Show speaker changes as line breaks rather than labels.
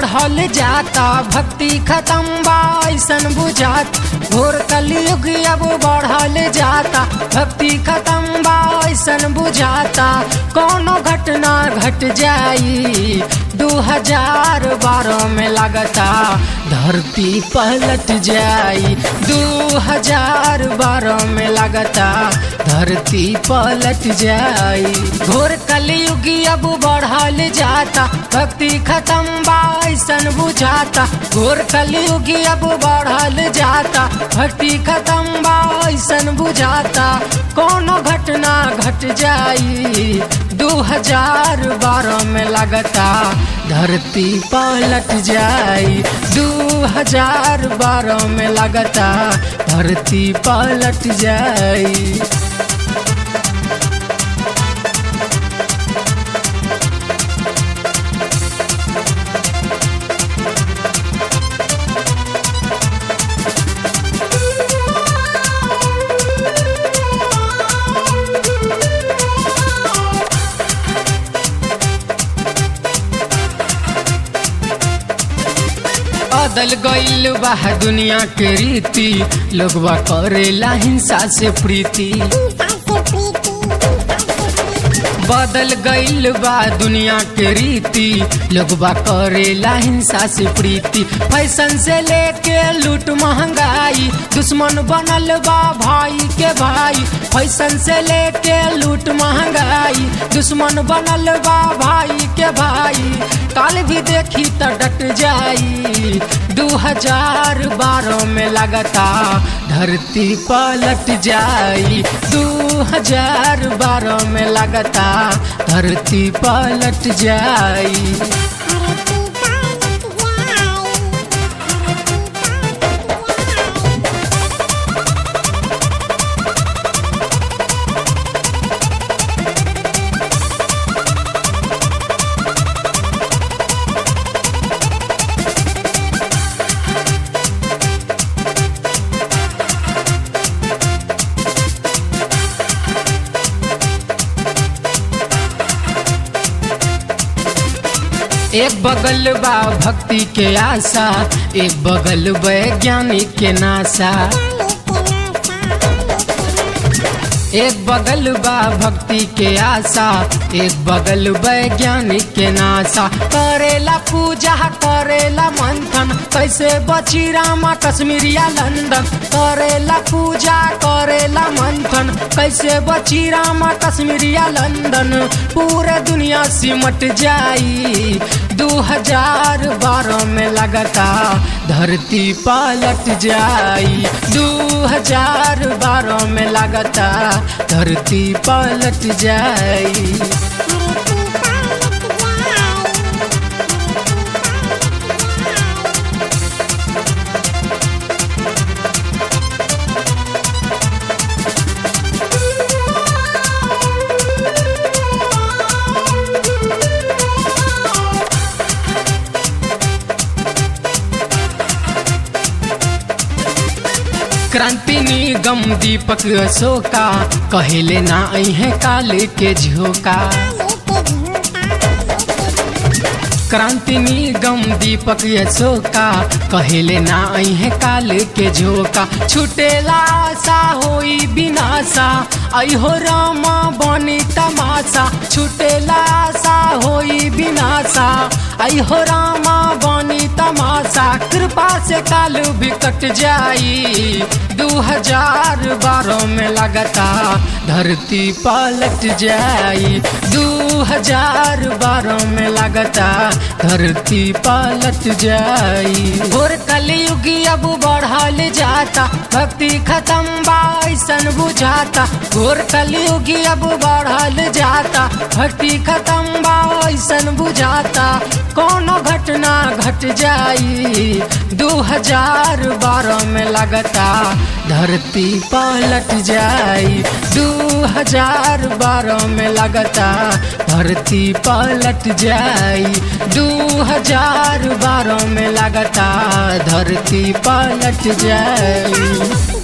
बढ़ल जाता भक्ति खत्म बा ऐसन बुझात। घोर कलयुग अब बढ़ल जाता भक्ति खत्म बा ऐसन बुझाता। कोनो घटना घट जाई 2012 में लगता धरती पलट जाई। 2012 में लगता धरती पलट जाई। घोर कलयुग अब बढ़ल जाता भक्ति खत्म बा ऐसन बुझाता। घोर कलयुग अब बढ़ल जाता भक्ति खत्म बा ऐसन बुझाता। कोनो घटना घट जाई 2012 में लगता धरती पलट जाई। 2012 में लगता धरती पलट जाई। बदल गईल बा दुनिया के रीति, लोगवा करेला हिंसा से प्रीति। बदल गईल बा दुनिया के रीति, लोगवा करेला हिंसा से प्रीति। फैशन से लेके लूट महंगाई, दुश्मन बनल बा भाई के भाई। फैशन से लेके लूट महंगाई, दुश्मन बनल बा भाई के भाई। काल भी देखी तो डट जाई 2012 में लगता धरती पलट जाई। 2012 में लगता धरती पलट जाई। एक बगल बा भक्ति के आशा, एक बगल वैज्ञानिक के नाशा। एक बगल बा भक्ति के आशा, एक बगल वैज्ञानिक के नाशा। करेला पूजा करेला मंथन, कैसे बची रामा कश्मीरिया लंदन। करेला पूजा करेला मंथन, कैसे बची रामा कश्मीरिया लंदन। पूरे दुनिया सिमट जाई 2012 में लगता धरती पलट जाई। 2012 में लगता धरती पलट जाई। क्रांति निगम दीपक अशोका, कहेले ना अहे काले के झोंका। क्रांति निगम दीपक अशोका, कहेले ना अहे काले के झोंका। छुटेला आशा होई विनाशा, अहो रामा बनी तमाशा। छुटेला आशा होई विनाशा, अहो रामा बनी तमाशा। कृपा से काल भी कट जाई 2012 में लगता धरती पलट जाई। 2012 में लगता धरती पलट जाई। घोर कलयुग अब बढ़ल जाता भक्ति खत्म बा ऐसन बुझाता। घोर कलयुग अब बढ़ल जाता भक्ति खत्म बा ऐसन बुझाता। कोनो घटना घट जाई 2012 में लगता धरती पलट जाई। 2012 में लगता धरती पलट जाई। 2012 में लगता धरती पलट जाई।